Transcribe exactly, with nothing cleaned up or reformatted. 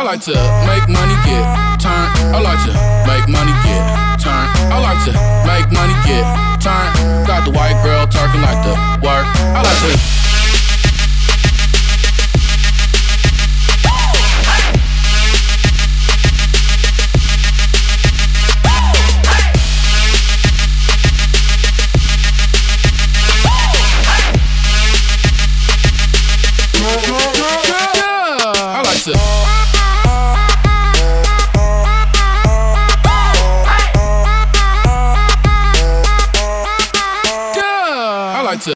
like to make money, get turned. I like to make money, get turned. I like to make money, get turned. Got the white girl talking like the work. I like to. I like to